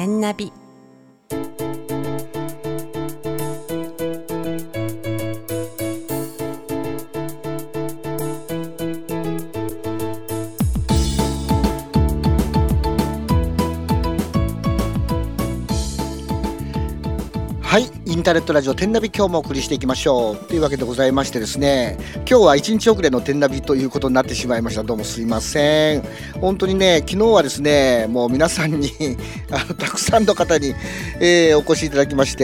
天ナビ。 はい、インターネットラジオ天ナビ、今日もお送りしていきましょうというわけでございましてですね、今日は1日遅れの天ナビということになってしまいました。どうもすいません。本当にね、昨日はですね、もう皆さんにたくさんの方に、お越しいただきまして、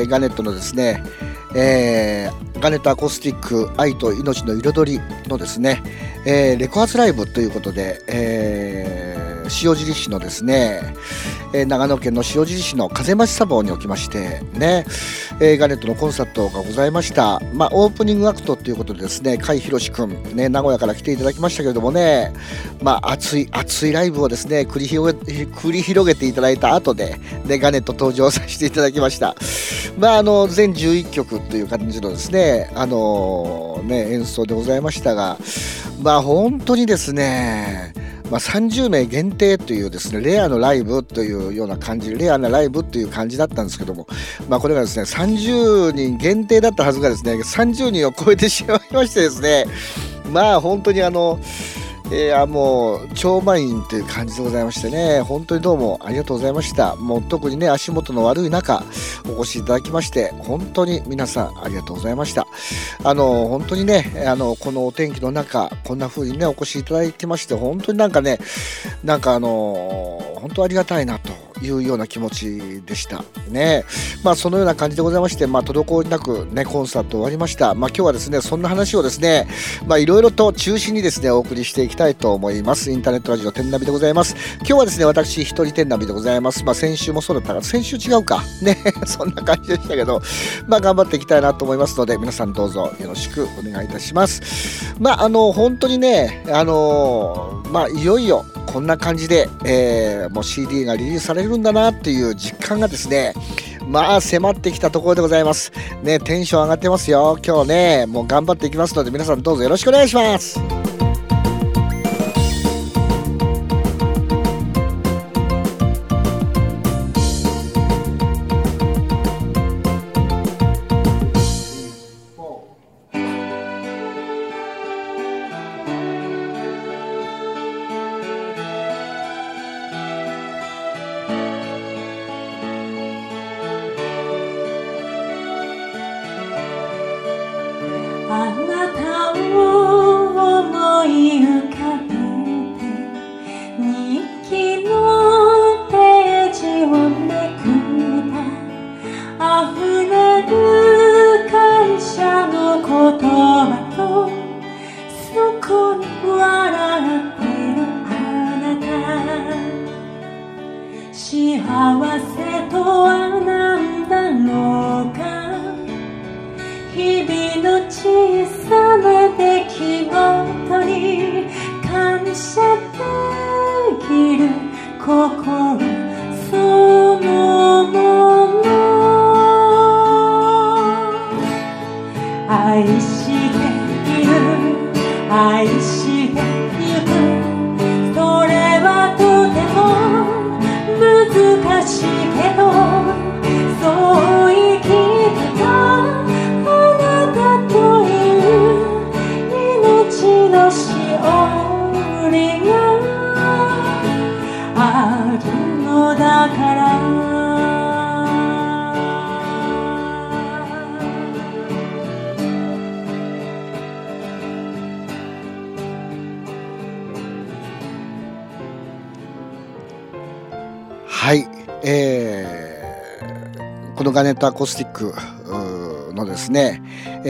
ガネットのですね、ガネットアコースティック愛と命の彩りのですね、レコ発ライブということで、塩尻市のですね、長野県の塩尻市の風町砂防におきましてね、ガネットのコンサートがございました。オープニングアクトということでですね、甲斐宏くんね、名古屋から来ていただきましたけれどもね、熱いライブをですね繰り広げていただいた後で、ガネット登場させていただきました。全11曲という感じのですね、演奏でございましたが、本当にですね、30名限定というですね、レアなライブという感じだったんですけども、これがですね30人限定だったはずがですね、30人を超えてしまいましてですね、本当にもう超満員という感じでございましてね、本当にどうもありがとうございました。もう特にね、足元の悪い中お越しいただきまして、本当に皆さんありがとうございました。本当にね、このお天気の中こんな風にねお越しいただきまして、本当に本当ありがたいなというような気持ちでしたね。そのような感じでございまして、滞りなくねコンサート終わりました。今日はですね、そんな話をですね、いろいろと中心にですねお送りしていきたいと思います。インターネットラジオ天ナビでございます。今日はですね、私一人天ナビでございます。先週もそうだったが、先週違うかねそんな感じでしたけど、頑張っていきたいなと思いますので、皆さんどうぞよろしくお願いいたします。本当にね、いよいよこんな感じで、もう CD がリリースされるんだなっていう実感がですね、迫ってきたところでございますね。テンション上がってますよ。今日ね、もう頑張っていきますので、皆さんどうぞよろしくお願いします。 あなたを思い浮かべて日記のページをめくった溢れる感謝の言葉と、そこに笑ってるあなた、幸せとは何だろうか、日々の小さな出来事に感謝できる心そのもの、愛している愛してゆく、それはとても難しいけど、そう生きてたしおりがあるのだから、 はい、このガネットアコースティックのですね、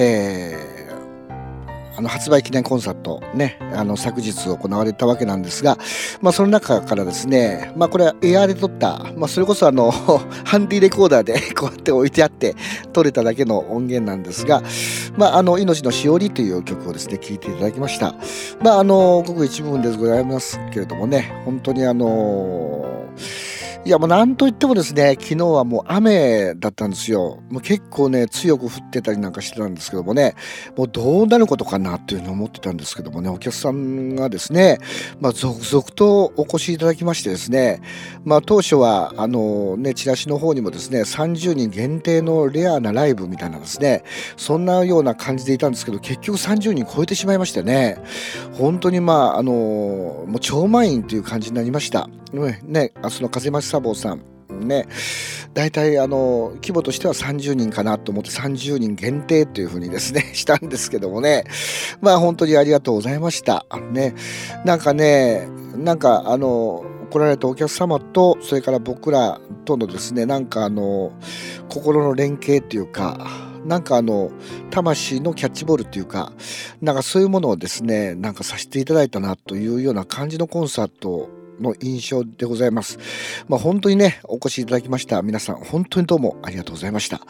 発売記念コンサートね、昨日行われたわけなんですが、その中からですね、これはエアーで撮った、それこそハンディレコーダーでこうやって置いてあって撮れただけの音源なんですが、命のしおりという曲をですね聴いていただきました。ごく一部分でございますけれどもね、本当にいやもうなんといってもですね、昨日はもう雨だったんですよ。もう結構ね、強く降ってたりなんかしてたんですけどもね、もうどうなることかなっていうふうに思ってたんですけどもね、お客さんがですね、続々とお越しいただきましてですね、当初はチラシの方にもですね、30人限定のレアなライブみたいなですね、そんなような感じでいたんですけど、結局30人超えてしまいましてね、本当にもう超満員という感じになりました。ね、その風増サボさんね、大体規模としては30人かなと思って30人限定というふうにですねしたんですけどもね、本当にありがとうございましたね。なんかね、来られたお客様とそれから僕らとのですね、心の連携っていうか、魂のキャッチボールっていうか、そういうものをですね、させていただいたなというような感じのコンサートの印象でございます。本当にね、お越しいただきました皆さん、本当にどうもありがとうございました。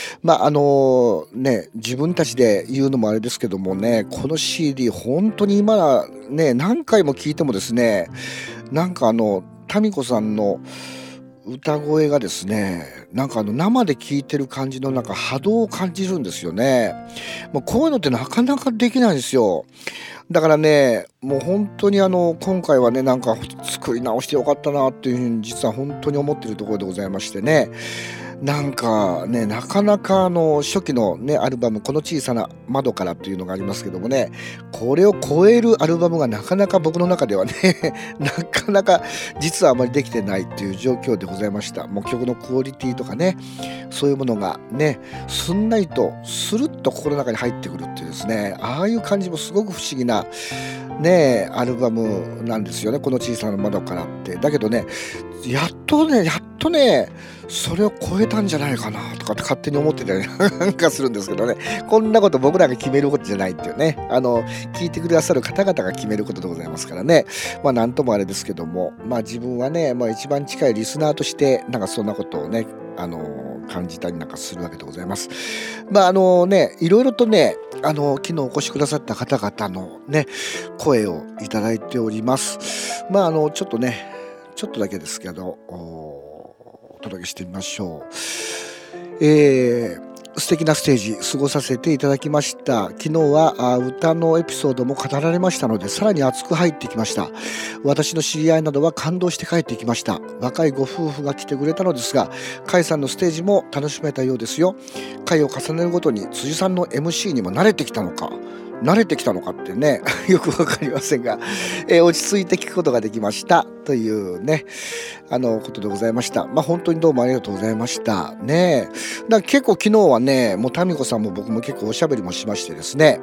自分たちで言うのもあれですけどもね、この CD 本当に今ね、何回も聞いてもですね、タミコさんの歌声がですね、生で聴いてる感じの波動を感じるんですよね。こういうのってなかなかできないんですよ。だからね、もう本当に今回はね、作り直してよかったなっていうふうに実は本当に思っているところでございましてね。なかなか初期のねアルバム、この小さな窓からっていうのがありますけどもね、これを超えるアルバムがなかなか僕の中ではねなかなか実はあまりできてないっていう状況でございました。もう曲のクオリティとかね、そういうものがね、すんなりとスルッと心の中に入ってくるっていうですね、ああいう感じもすごく不思議なねアルバムなんですよね、この小さな窓からって。だけどね、やっとねそれを超えたんじゃないかなとかって勝手に思ってたりなんかするんですけどね、こんなこと僕らが決めることじゃないっていうね、聞いてくださる方々が決めることでございますからね、なんともあれですけども、自分はね、一番近いリスナーとしてそんなことをね感じたりなんかするわけでございます。いろいろとね、昨日お越しくださった方々のね声をいただいております。ちょっとだけですけどお届けしてみましょう。素敵なステージ過ごさせていただきました。昨日は歌のエピソードも語られましたので、さらに熱く入ってきました。私の知り合いなどは感動して帰ってきました。若いご夫婦が来てくれたのですが、甲斐さんのステージも楽しめたようですよ。回を重ねるごとに辻さんの MC にも慣れてきたのかってねよくわかりませんが、落ち着いて聞くことができましたというねことでございました。本当にどうもありがとうございましたね。だから結構昨日はね、もうタミコさんも僕も結構おしゃべりもしましてですね、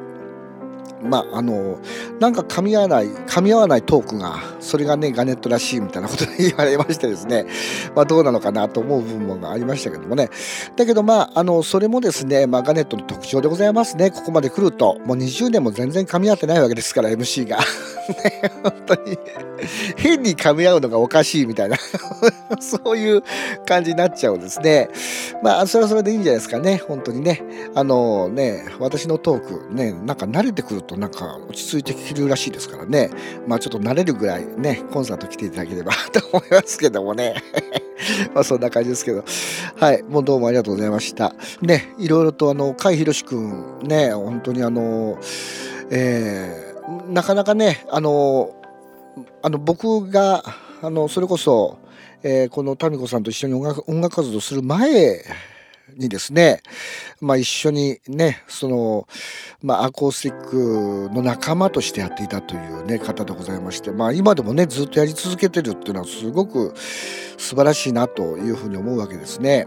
噛み合わないトークが、それがねガネットらしいみたいなことで言われましてですね、どうなのかなと思う部分がありましたけどもね。だけどそれもですね、ガネットの特徴でございますね。ここまで来るともう20年も全然噛み合ってないわけですから、 MC がね、本当に変に噛み合うのがおかしいみたいなそういう感じになっちゃうんですね。それはそれでいいんじゃないですかね、本当にね。私のトークね、慣れてくると落ち着いて聞けるらしいですからね。ちょっと慣れるぐらいね、コンサート来ていただければと思いますけどもねそんな感じですけど、はい、もうどうもありがとうございましたね。いろいろと甲斐宏くんね、本当になかなかね僕がそれこそ、このタミコさんと一緒に音楽活動する前にですね、一緒にねアコースティックの仲間としてやっていたというね方でございまして、今でもねずっとやり続けてるっていうのはすごく素晴らしいなというふうに思うわけですね。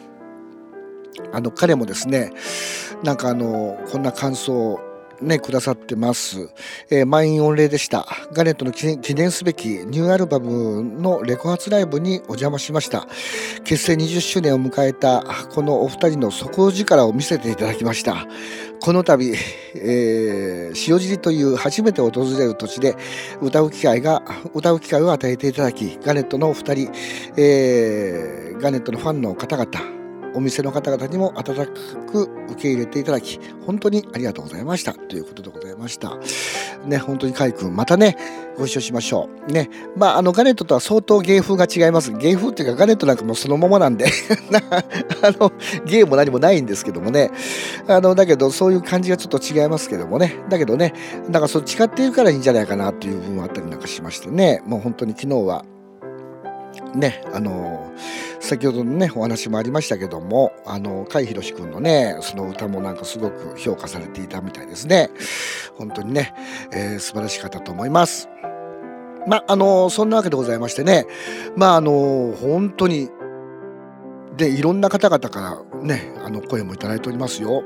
彼もですねこんな感想をねくださってます。満員御礼でした。ガネットの記念すべきニューアルバムのレコ発ライブにお邪魔しました。結成20周年を迎えたこのお二人の底力を見せていただきました。この度、塩尻という初めて訪れる土地で歌う機会を与えていただき、ガネットのお二人、ガネットのファンの方々、お店の方々にも温かく受け入れていただき、本当にありがとうございましたということでございましたね、本当にカイ君またねご一緒しましょうね。ガネットとは相当芸風が違います。芸風っていうかガネットなんかもそのままなんで芸も何もないんですけどもね、だけどそういう感じがちょっと違いますけどもね、だけどね、なんかそう違っているからいいんじゃないかなっていう部分あったりなんかしましてね、もう本当に昨日はね、先ほどのねお話もありましたけども、甲斐宏君のねその歌もなんかすごく評価されていたみたいですね。本当にね、素晴らしかったと思います。そんなわけでございましてね、本当にでいろんな方々からね声もいただいておりますよ。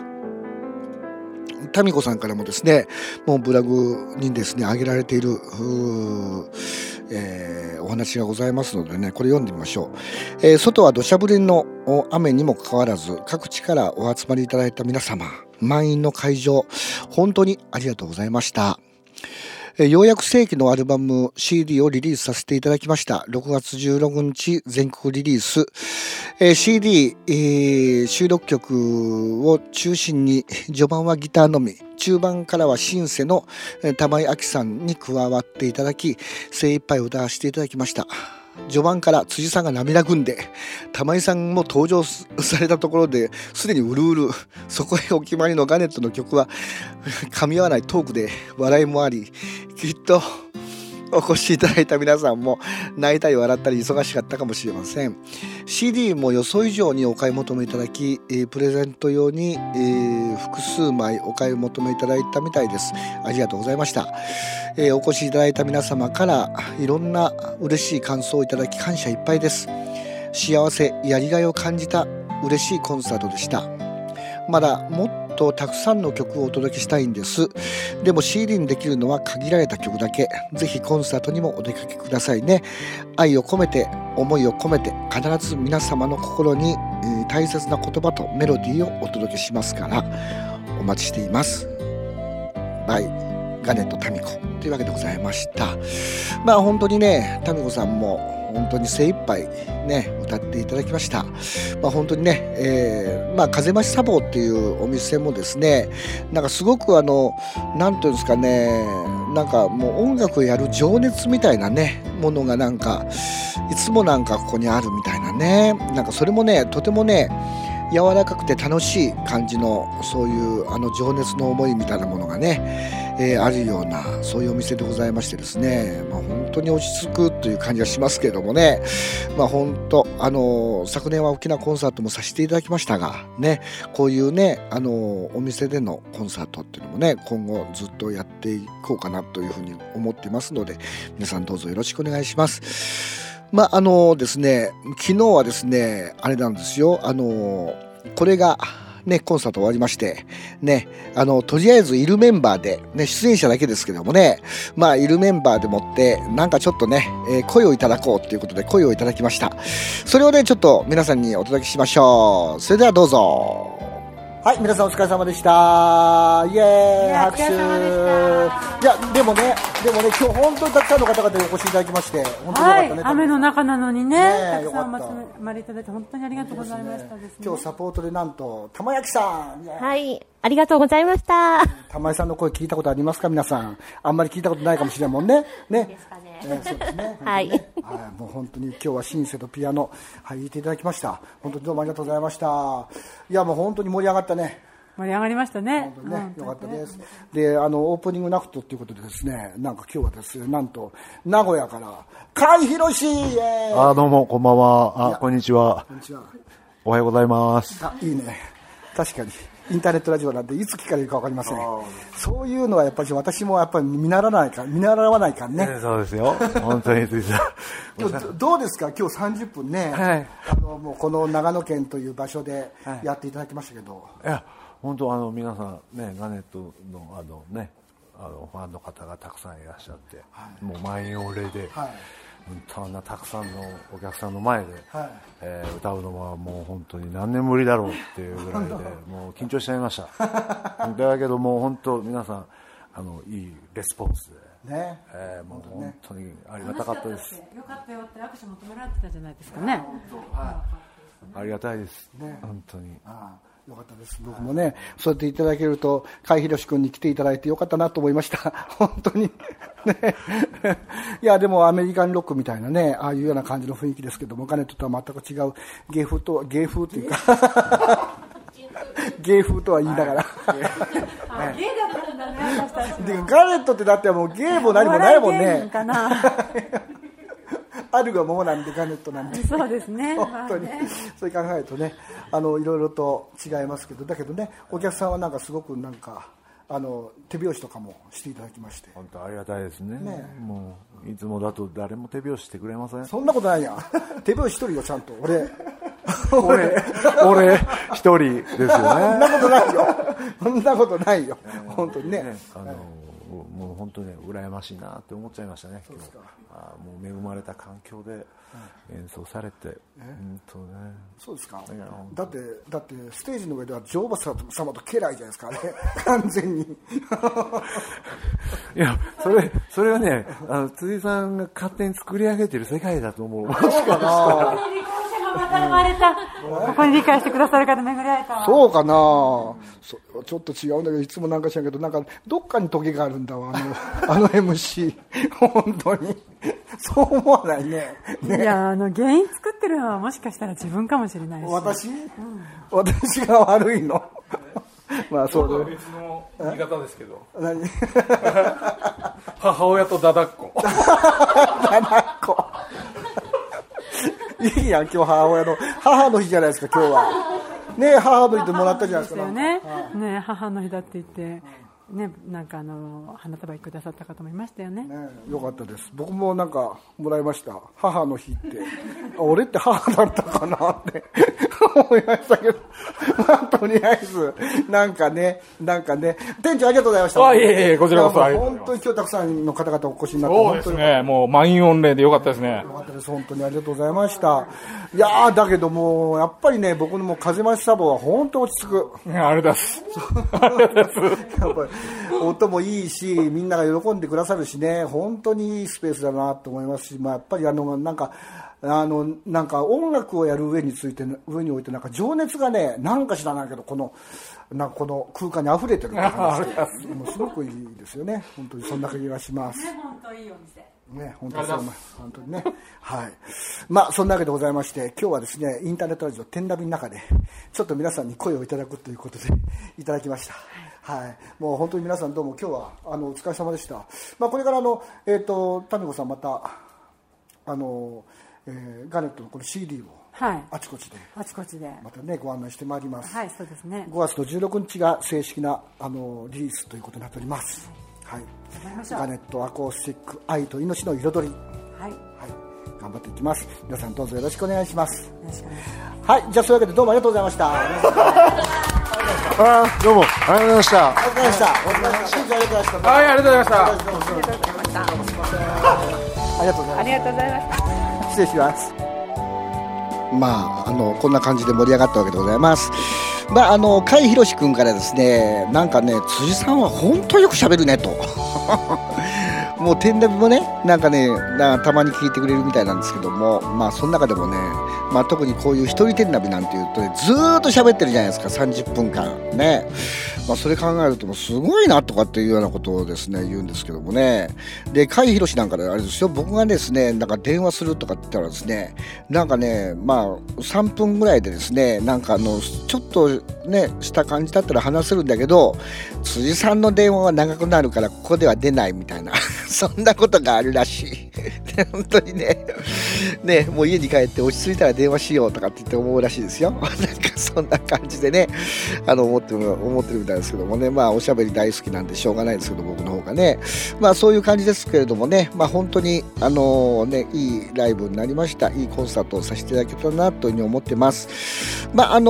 タミコさんからもですね、もうブログにですね上げられているお話がございますのでね、これ読んでみましょう。外は土砂降りの雨にもかかわらず各地からお集まりいただいた皆様、満員の会場本当にありがとうございました。ようやく正規のアルバム CD をリリースさせていただきました。6月16日全国リリース、CD、収録曲を中心に序盤はギターのみ、中盤からはシンセの玉井亜紀さんに加わっていただき精一杯歌わせていただきました。序盤から辻さんが涙ぐんで、玉井さんも登場されたところですでにうるうる、そこへお決まりのガネットの曲は噛み合わないトークで笑いもあり、きっとお越しいただいた皆さんも泣いたり笑ったり忙しかったかもしれません。 CD も予想以上にお買い求めいただき、プレゼント用に、複数枚お買い求めいただいたみたいです。ありがとうございました。お越しいただいた皆様からいろんな嬉しい感想をいただき感謝いっぱいです。幸せやりがいを感じた嬉しいコンサートでした。まだもっとたくさんの曲をお届けしたいんです。でも CD にできるのは限られた曲だけ。ぜひコンサートにもお出かけくださいね。愛を込めて思いを込めて必ず皆様の心に、大切な言葉とメロディーをお届けしますからお待ちしています。バイガネットタミコというわけでございました。本当にねタミコさんも本当に精一杯ね歌っていただきました。本当にね、風増し茶房っていうお店もですね、なんかすごくなんていうんですかね、なんかもう音楽をやる情熱みたいなねものがなんかいつもなんかここにあるみたいなね、なんかそれもねとてもね柔らかくて楽しい感じのそういう情熱の思いみたいなものがね、あるようなそういうお店でございましてですね、本当に落ち着くという感じがしますけれどもね、本当昨年は大きなコンサートもさせていただきましたがね、こういうねお店でのコンサートっていうのもね今後ずっとやっていこうかなというふうに思っていますので、皆さんどうぞよろしくお願いします。ですね、昨日はですねあれなんですよ、これがねコンサート終わりましてね、とりあえずいるメンバーでね、出演者だけですけどもね、いるメンバーでもってなんかちょっとね、声をいただこうということで声をいただきました。それをねちょっと皆さんにお届けしましょう。それではどうぞ。はい、皆さんお疲れ様でした。イエーイ、拍手。いやでもね今日本当にたくさんの方々にお越しいただきまして本当によかったね。 雨の中なのにね、たくさんお集まりいただいて本当にありがとうございましたですね。 今日サポートでなんと玉焼さん、 はい、ありがとうございました。 玉井さんの声聞いたことありますか皆さん。あんまり聞いたことないかもしれないもんね。ね。 ですかね。 そうですね。 はい。 もう本当に今日はシンセとピアノ弾いていただきました。本当にどうもありがとうございました。いやもう本当に盛り上がったね。 盛り上がりましたね。 本当にね、よかったです。で、オープニングナフトということでですね、なんか今日はですね、なんと名古屋から甲斐宏、イエーイ。 どうもこんばんは。こんにちは。 こんにちは。 おはようございます。 いいね。確かにインターネットラジオなんていつ聞かれるか分かりません。そういうのはやっぱり私もやっぱり見習わないかね。 そうですよ。本当に今日どうですか。今日30分ね、はい、もうこの長野県という場所でやっていただきましたけど。 いや本当皆さんねガネットのねファンの方がたくさんいらっしゃって、はい、もう満員御礼で、はい、あんなたくさんのお客さんの前で、はい歌うのはもう本当に何年ぶりだろうっていうぐらいでもう緊張しちゃいました。だけどもう本当皆さんいいレスポンスで、ねもう本当にありがたかったです。 よかったよって握手求められてたじゃないですかね。 ありがたいです、ね、本当に。 よかったです。僕もね、そうやっていただけると、甲斐弘君に来ていただいてよかったなと思いました。本当に。ね。いや、でもアメリカンロックみたいなね、ああいうような感じの雰囲気ですけども、ガネットとは全く違う芸風っていうか、芸風とは言いながら。 芸だったんだね、私たちでガネットってだってもう芸も何もないもんね。 かなあるがままなんでガネットなんで。 そうですね。 本当に、そう考えるとね、いろいろと違いますけど、だけどね、お客さんはなんかすごくなんか手拍子とかもしていただきまして、 本当ありがたいですね。もういつもだと誰も手拍子してくれません。 そんなことないやん。手拍子一人よ、ちゃんと俺一人ですよね。 そんなことないよ。そんなことないよ。本当にね。 もう本当に羨ましいなって思っちゃいましたね。今日もう恵まれた環境で演奏されて、 そうですか。だってステージの上では女王様と家来じゃないですかね。完全に。 いや、それはね、辻さんが勝手に作り上げてる世界だと思う。もしかしたら。 ここに理解してくださる方巡り会えた。 そうかな、ちょっと違うんだけど、いつもなんか知らんけど、なんかどっかにトゲがあるんだわ、MC。本当に。そう思わないね。 いや、原因作ってるのはもしかしたら自分かもしれないし。 私が悪いの。まあそう別の言い方ですけど。 何母親とダダっ子。 ダダっ子。いいやん、今日母の日じゃないですか、今日は。ね、母の日ってもらったじゃないですか。 ね、母の日だって言って。ね、なんか花束くださった方もいましたよね。 よかったです。僕もなんかもらいました。母の日って俺って母だったかなって思いましたけど、まあ、とりあえずなんかね店長ありがとうございました。 いえこちらこそ本当に今日たくさんの方々お越しになって、 そうですね、もう満員御礼でよかったですね。 よかったです。本当にありがとうございました。いやだけどもやっぱりね、僕のも風増しサボは本当落ち着く。 ありがとうございます。ありがとうございます。 やっぱり音もいいし、みんなが喜んでくださるしね、本当にいいスペースだなと思いますし、まあ、やっぱりなんか音楽をやる上においてなんか情熱がね、なんか知らないけどこの空間に溢れてる感じがしてもうすごくいいですよね。本当にそんな気がします。 本当いいお店。 ね、本当にそう思います。本当にね。はい。まあそんなわけでございまして、今日はですね、インターネットラジオ天ナビの中でちょっと皆さんに声をいただくということでいただきました。はい。もう本当に皆さんどうも今日はお疲れ様でした。まあこれからタミコさんまたガネットのこの CD をあちこちでまたねご案内してまいります。 はい、そうですね。 5月の16日が正式なリリースということになっております。はい。ガネットアコースティック愛と命の彩り。はい。頑張っていきます。皆さんどうぞよろしくお願いします。よろしくお願いします。はい。じゃあそういうわけでどうもありがとうございました。 どうもありがとうございました。 ありがとうございました。 はい、ありがとうございました。 ありがとうございました。 ありがとうございます。 ありがとうございました。 失礼します。まあこんな感じで盛り上がったわけでございます。まあ甲斐弘君からですね、なんかね、辻さんは本当よく喋るねと。もう天ナビもね、なんかね、たまに聞いてくれるみたいなんですけども、まあその中でもね、まあ特にこういう一人天ナビなんていうとね、ずーっと喋ってるじゃないですか、30分間ね。まあそれ考えるともうすごいなとかっていうようなことをですね言うんですけどもね。で甲斐弘なんかであれですよ、僕がですねなんか電話するとかって言ったらですね、なんかね、まあ3分ぐらいでですね、なんかちょっとねした感じだったら話せるんだけど、辻さんの電話は長くなるからここでは出ないみたいなそんなことがあるらしい。本当にね、もう家に帰って落ち着いたら電話しようとかって言って思うらしいですよ。なんかそんな感じでね、思ってるみたいですけどもね、まあおしゃべり大好きなんでしょうがないですけど、僕の方がね、まあそういう感じですけれどもね、まあ本当にいいライブになりました。いいコンサートをさせていただけたなというふうに思ってます。まあ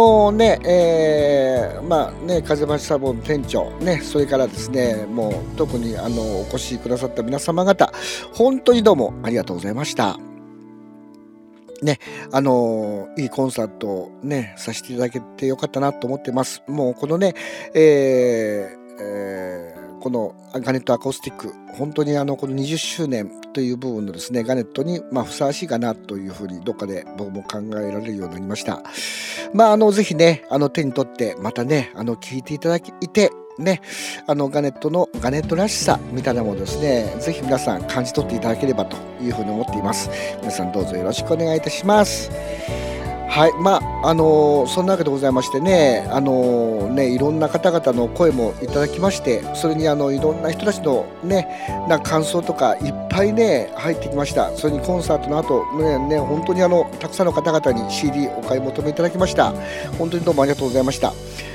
まあね、風橋サボの店長ね、それからですね、もう特にお越しくださった皆様方、本当にどうもありがとうございました。ね、いいコンサートをねさせていただけてよかったなと思ってます。もうこのね、 このガネットアコースティック、本当にこの20周年という部分のですねガネットにふさわしいかなというふうにどっかで僕も考えられるようになりました。ぜひね手に取ってまたね聞いていただいてね、ガネットらしさみたいなものですね、ぜひ皆さん感じ取っていただければというふうに思っています。皆さんどうぞよろしくお願いいたします。はい、そんなわけでございましてね、いろんな方々の声もいただきまして、それにいろんな人たちのね感想とかいっぱいね入ってきました。それにコンサートの後ね本当にたくさんの方々に CD お買い求めいただきました。本当にどうもありがとうございました。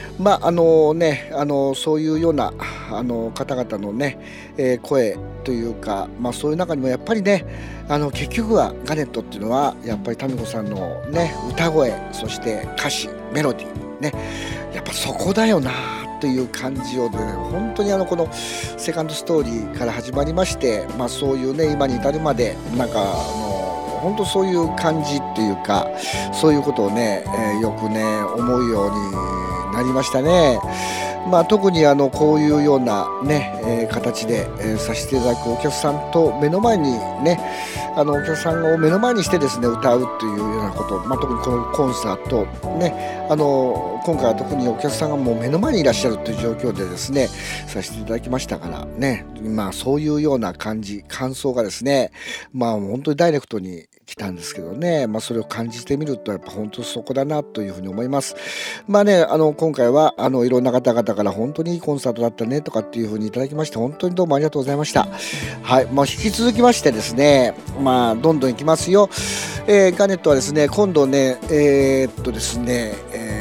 そういうような方々のね、声というか、そういう中にもやっぱりね結局はガネットっていうのはやっぱりタミコさんのね歌声、そして歌詞メロディーね、やっぱそこだよなという感じをね、本当にこのセカンドストーリーから始まりまして、そういうね今に至るまで本当そういう感じっていうか、そういうことをね、よくね思うようになりましたね。特にこういうようなね、形で、させていただくお客さんと目の前にねお客さんを目の前にしてですね歌うというようなこと、特にこのコンサートね今回は特にお客さんがもう目の前にいらっしゃるという状況でですねさせていただきましたからね、そういうような感想がですね本当にダイレクトに来たんですけどね、それを感じてみるとやっぱ本当そこだなというふうに思います。今回はいろんな方々から本当にいいコンサートだったねとかっていうふうにいただきまして、本当にどうもありがとうございました。はい、引き続きましてですねどんどんいきますよ。ガネットはですね今度ねですね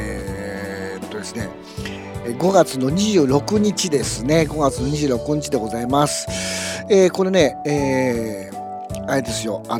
5月の26日ですね。5月の26日でございます。これね、あれですよ、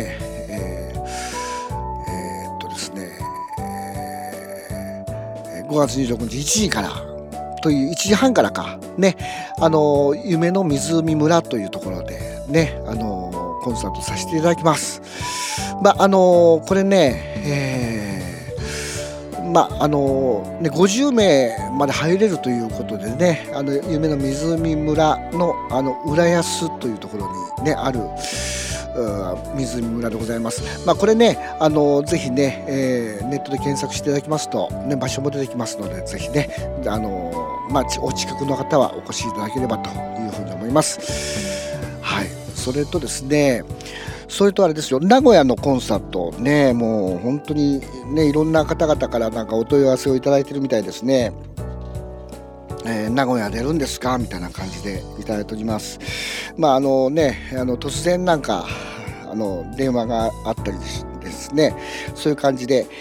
ですね、5月26日1時からという1時半からかね、夢の湖村というところでね、コンサートさせていただきます。これね、50名まで入れるということでね、夢の湖村の浦安というところにねある湖村でございます。これねぜひね、ネットで検索していただきますと、ね、場所も出てきますので、ぜひねお近くの方はお越しいただければというふうに思います。はい、それとですね、それとあれですよ、名古屋のコンサートね、もう本当にねいろんな方々からお問い合わせをいただいてるみたいですね。名古屋出るんですかみたいな感じでいただいております。突然電話があったりですね、そういう感じで、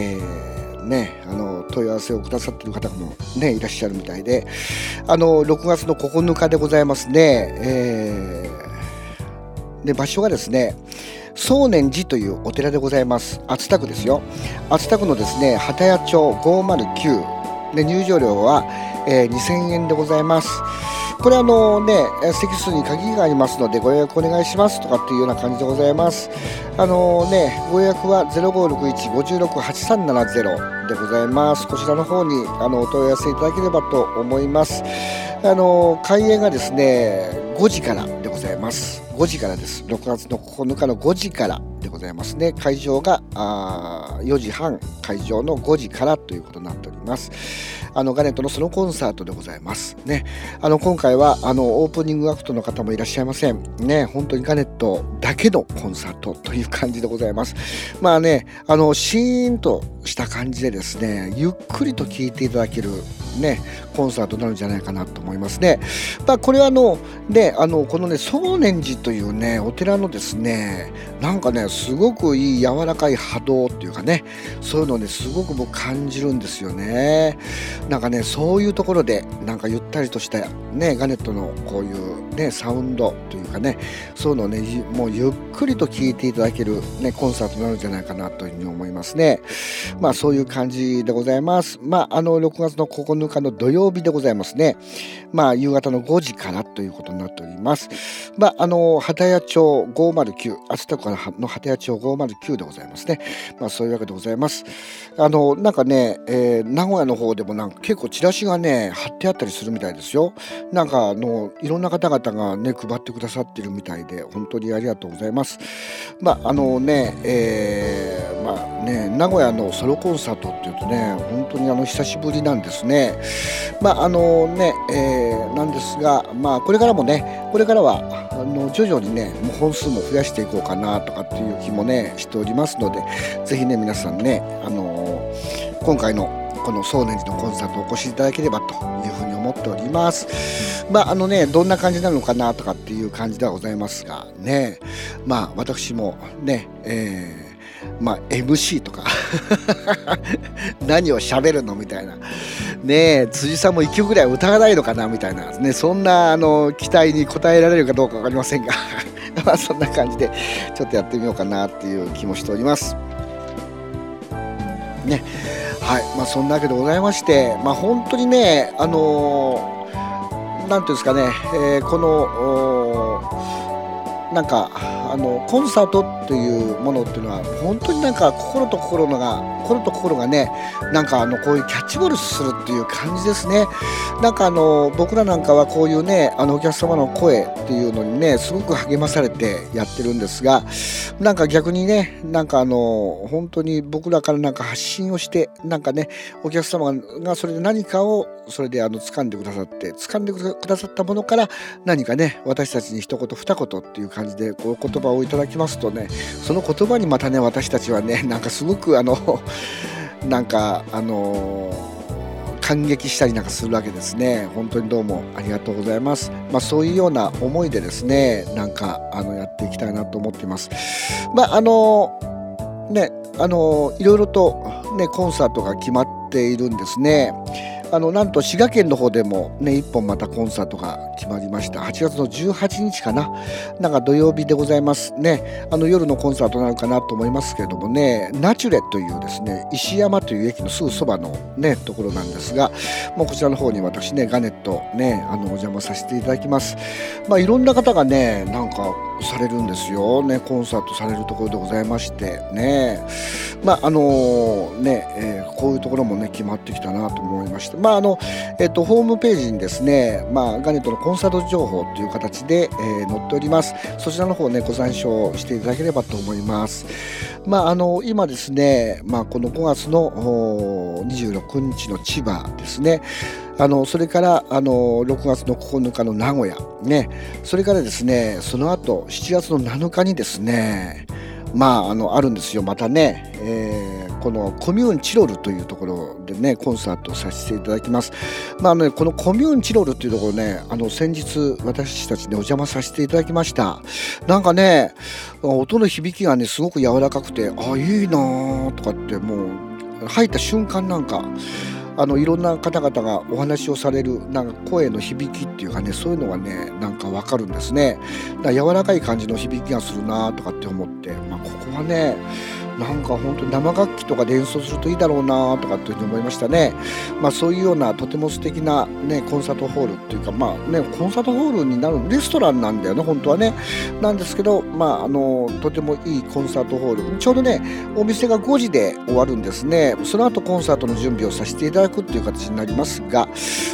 問い合わせをくださっている方もねいらっしゃるみたいで、6月の9日でございますね。で場所がですね宗念寺というお寺でございます。熱田区ですよ。熱田区のですね幡屋町509で、入場料は、2000円でございます。これ席数に限りがありますのでご予約お願いしますとかっていうような感じでございます。ご予約は 0561-568370 でございます。こちらの方にお問い合わせいただければと思います。開演がですね5時からでございます。5時からです。6月の9日の5時からでございますね。会場が4時半、会場の5時からということになっております。ガネットのそのコンサートでございますね。今回はオープニングアクトの方もいらっしゃいませんね。本当にガネットだけのコンサートという感じでございます。シーンとした感じでですね、ゆっくりと聴いていただけるねコンサートになるんじゃないかなと思いますね。これはこのね宗念寺というねお寺のですねすごくいい柔らかい波動っていうかね、そういうのをねすごく僕感じるんですよね。そういうところでゆったりとしたねガネットのこういうねサウンドというかね、そういうのをねもうゆっくりと聴いていただけるねコンサートになるんじゃないかなというふうに思いますね。そういう感じでございます。6月の9日の土曜日でございますね。夕方の5時からということになっております。幡屋町509、熱田区の幡片谷町509でございますね。そういうわけでございます。なんかね、名古屋の方でもなんか結構チラシがね貼ってあったりするみたいですよ。なんかいろんな方々がね配ってくださってるみたいで本当にありがとうございます。名古屋のソロコンサートっていうとね本当に久しぶりなんですね。なんですがこれからは徐々にねもう本数も増やしていこうかなとかっていう気もねしておりますので、ぜひね皆さんね今回のこの総念寺のコンサートをお越しいただければというふうに思っております。どんな感じなのかなとかっていう感じではございますがね、私もね、MC とか何を喋るのみたいなね、辻さんも1曲ぐらい歌わないのかなみたいなね、そんな期待に応えられるかどうか分かりませんがそんな感じでちょっとやってみようかなっていう気もしておりますね。はい、そんなわけでございまして、本当にねなんていうんですかね、このなんかコンサートっていうものっていうのは本当になんか心と心がねなんかこういうキャッチボールするっていう感じですね。なんか僕らなんかはこういうねお客様の声っていうのにねすごく励まされてやってるんですが、なんか逆にねなんか本当に僕らからなんか発信をしてなんかねお客様がそれで何かをそれで掴んでくださったものから何かね私たちに一言二言っていう感じでこう言葉をいただきますとね、その言葉にまたね私たちはねなんかすごくなんか感激したりなんかするわけですね。本当にどうもありがとうございます。そういうような思いでですねなんかやっていきたいなと思っています。いろいろとねコンサートが決まっているんですね。なんと滋賀県の方でもね1本またコンサートが決まりました。8月の18日かな、なんか土曜日でございますね。夜のコンサートになるかなと思いますけれどもね、ナチュレというですね石山という駅のすぐそばのねところなんですが、もうこちらの方に私ねガネットねお邪魔させていただきます。いろんな方がねなんかされるんですよね。コンサートされるところでございましてね、こういうところもね決まってきたなと思いました。ホームページにですね、ガネットのコンサート情報という形で、載っております。そちらの方ねご参照していただければと思います。今ですね、この5月の26日の千葉ですね、それから6月の9日の名古屋ね、それからですねその後7月の7日にですねあるんですよまたね、このコミューンチロルというところでねコンサートをさせていただきます。このコミューンチロルというところね先日私たちねお邪魔させていただきました。なんかね音の響きがねすごく柔らかくていいなとかってもう入った瞬間なんかいろんな方々がお話をされるなんか声の響きっていうかねそういうのがねなんかわかるんですね。柔らかい感じの響きがするなとかって思って、ここはねなんか本当に生楽器とかで演奏するといいだろうなとかっていうふうに思いましたね。そういうようなとても素敵なねコンサートホールっていうかコンサートホールになるレストランなんだよね本当はね。なんですけどとてもいいコンサートホール、ちょうどねお店が5時で終わるんですね。その後コンサートの準備をさせていただくっていう形になりますが、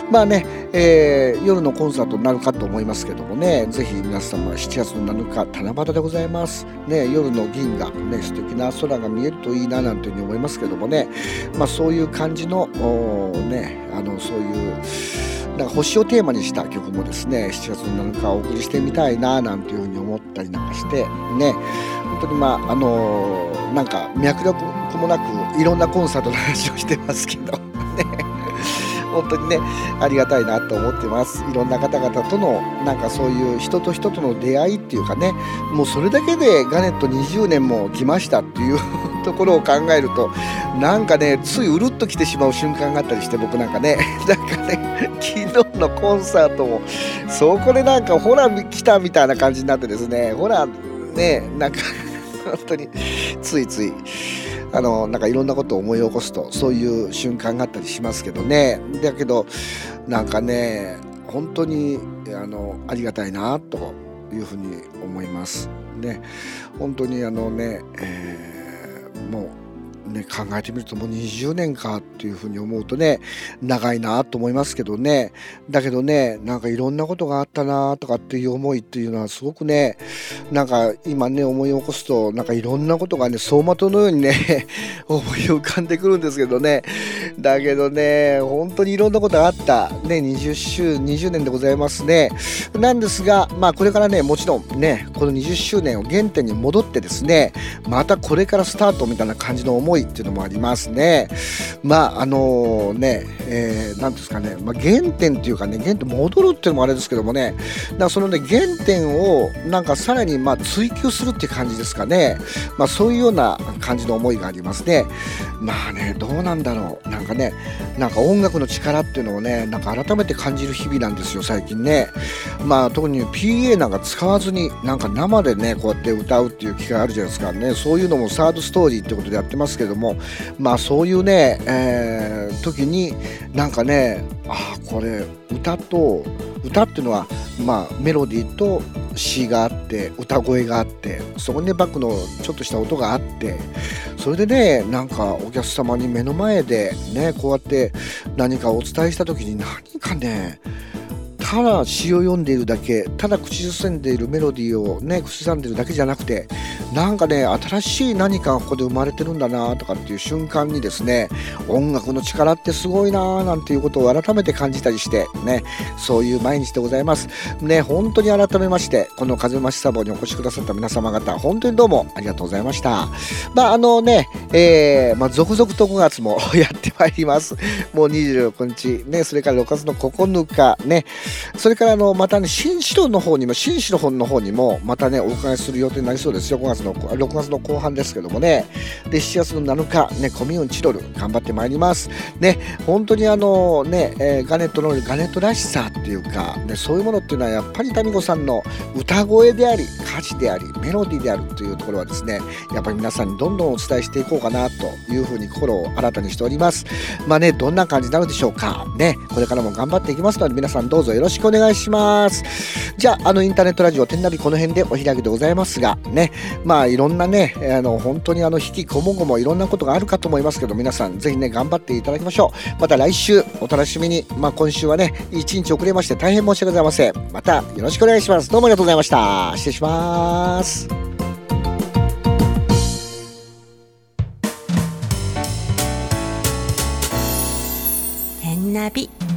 夜のコンサートになるかと思いますけどもね、ぜひ皆様7月の7日七夕でございますね。夜の銀河ね素敵な空が見えるといいななんていうふうに思いますけどもね、そういう感じのそういうなんか星をテーマにした曲もですね7月の7日お送りしてみたいななんていうふうに思ったりなんかしてね、本当になんか脈絡もなくいろんなコンサートの話をしてますけどね本当にねありがたいなと思ってます。いろんな方々とのなんかそういう人と人との出会いっていうかね、もうそれだけでガネット20年も来ましたっていうところを考えるとなんかねついうるっと来てしまう瞬間があったりして、僕なんかね昨日のコンサートもそこでなんかほら来たみたいな感じになってですね、ほらねなんか本当についついなんかいろんなことを思い起こすとそういう瞬間があったりしますけどね。だけどなんかね本当にありがたいなというふうに思いますね、本当にもうね、考えてみるともう20年かっていうふうに思うとね、長いなと思いますけどね。だけどね、なんかいろんなことがあったなとかっていう思いっていうのはすごくね、なんか今ね思い起こすと、なんかいろんなことがね走馬灯のようにね思い浮かんでくるんですけどね。だけどね、本当にいろんなことがあったね20年でございますね。なんですが、これからね、もちろんね、この20周年を原点に戻ってですね、またこれからスタートみたいな感じの思いっていうのもありますね。なんですかね、原点っていうかね、原点戻るっていうのもあれですけどもね、だからそのね原点をなんかさらに追求するっていう感じですかね。そういうような感じの思いがありますね。どうなんだろう、なんか音楽の力っていうのをね、なんか改めて感じる日々なんですよ最近ね。特に PA なんか使わずになんか生でねこうやって歌うっていう機会あるじゃないですかね。そういうのもサードストーリーってことでやってますけども、そういうね、時になんかね、これ歌っていうのはメロディーと詩があって歌声があって、そこにねバックのちょっとした音があって、それでねなんかお客様に目の前でねこうやって何かをお伝えした時に、何かねただ詩を読んでいるだけ、ただ口ずさんでいるメロディーをね口ずさんでいるだけじゃなくて、なんかね新しい何かがここで生まれてるんだなとかっていう瞬間にですね、音楽の力ってすごいななんていうことを改めて感じたりしてね、そういう毎日でございますね。本当に改めまして、この風増しサボにお越しくださった皆様方、本当にどうもありがとうございました。続々と5月もやってまいります。もう26日ね、それから6月の9日ね、それからまたね新城の方にもまたねお伺いする予定になりそうですよ。6月の後半ですけどもね。で7月の7日ね、コミューンチロル頑張ってまいりますね。本当にガネットらしさっていうかね、そういうものっていうのはやっぱりタミコさんの歌声であり歌詞でありメロディーであるというところはですね、やっぱり皆さんにどんどんお伝えしていこうかなというふうに心を新たにしております。どんな感じになるでしょうかね。これからも頑張っていきますので、皆さんどうぞよろしくお願いします。じゃあインターネットラジオ天ナビこの辺でお開きでございますがね、いろんなね本当に引きこもごもいろんなことがあるかと思いますけど、皆さんぜひね頑張っていただきましょう。また来週お楽しみに。今週はね1日遅れまして大変申し訳ございません。またよろしくお願いします。どうもありがとうございました。失礼します。 天ナビ。